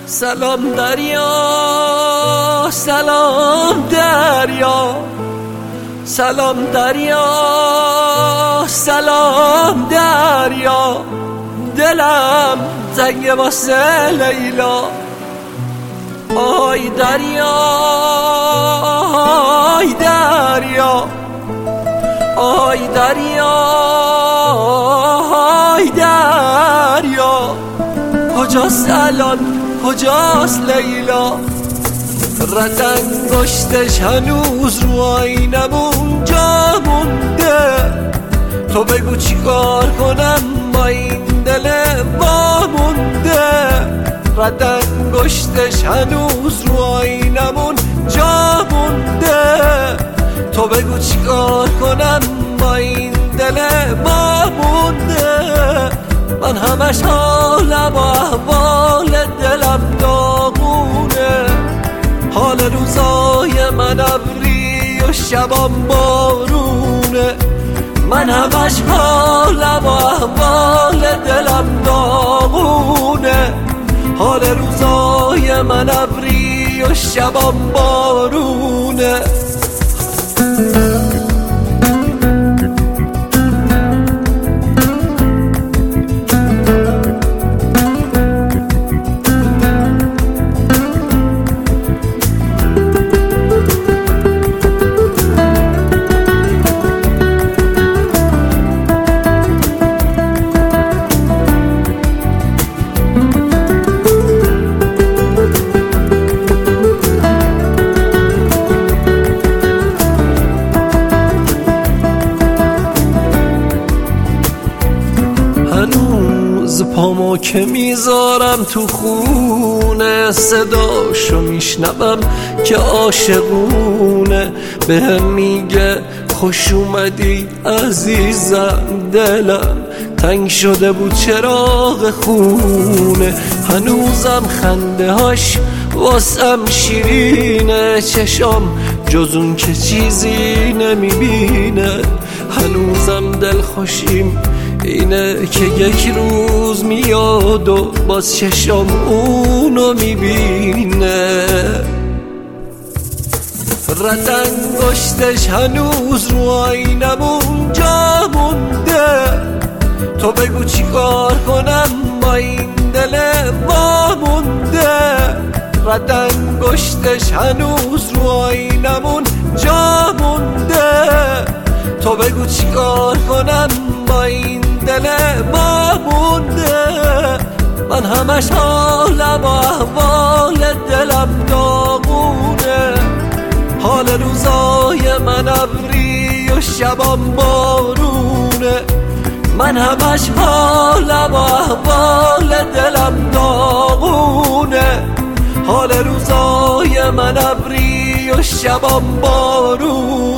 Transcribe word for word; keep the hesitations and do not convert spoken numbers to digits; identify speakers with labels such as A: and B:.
A: سلام دریا، سلام دریا، سلام دریا، سلام دریا، دلم تنگ واسه لیلا. آی دریا، آی دریا، آی دریا، آی دریا، کجاست الان، کجاست لیلا؟ رد انگشتش هنوز رو آینمون جا مونده. تو بگو چی کار کنم با این دل وامونده. رد انگشتش هنوز رو آینمون جا مونده. تو بگو چی کار کنم با این دل وامونده. من همش حالم و احوال دلم داغونه. حال روزای من ابری و شبام بارونه. من همش حالم و احوال دلم داغونه. حال روزای من ابری و شبام بارونه. هنوز پامو که میذارم تو خونه، صداشو میشنوم که عاشقونه. بهم میگه خوش اومدی عزیزم، دلم تنگ شده بود چراغ خونه. هنوزم خنده هاش واسم شیرینه، چشام جز اون که چیزی نمیبینه. هنوزم دل خوشیم اینه که یک روز میاد و باز چشام اونو میبینه. رد انگشتش هنوز رو آینمون جا مونده. تو بگو چی کار کنم با این دل وامونده. رد انگشتش هنوز رو آینمون جا مونده. تو بگو چی کار کنم با این دل وامونده. من همش حالم و احوال دلم داغونه. حال روزای من ابری و شبام بارونه. من همش حالم و احوال دلم داغونه. حال روزای من ابری و شبام بارونه.